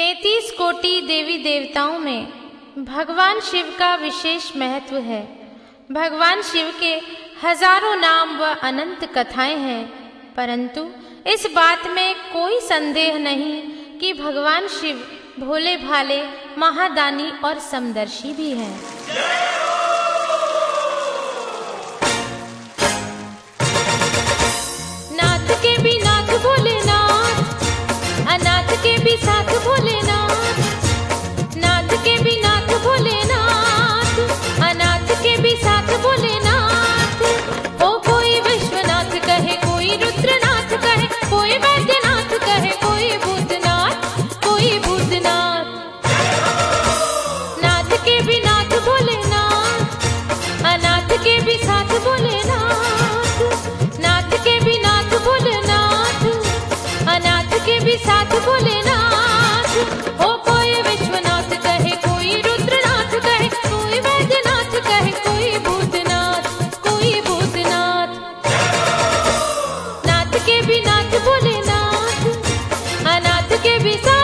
33 कोटि देवी देवताओं में भगवान शिव का विशेष महत्व है। भगवान शिव के हजारों नाम व अनंत कथाएं हैं, परंतु इस बात में कोई संदेह नहीं कि भगवान शिव भोले भाले, महादानी और समदर्शी भी हैं। नाथ के भी नाथ भोलेनाथ, अनाथ के भी साथ भोलेनाथ। नाथ के भी नाथ भोलेनाथ, अनाथ के भी साथ भोलेनाथ। ओ कोई विश्वनाथ कहे, कोई रुद्रनाथ कहे, कोई वैद्यनाथ कहे, कोई भूतनाथ, कोई भूतनाथ। नाथ के भी नाथ भोलेनाथ, अनाथ के भी साथ भोलेनाथ। नाथ के भी नाथ भोलेनाथ, अनाथ के भी साथ भोलेनाथ। ओ कोई विश्वनाथ कहे, कोई रुद्रनाथ कहे, कोई वैद्यनाथ कहे, कोई भूतनाथ, कोई भूतनाथ। नाथ के भी नाथ भोलेनाथ, अनाथ के भी साथ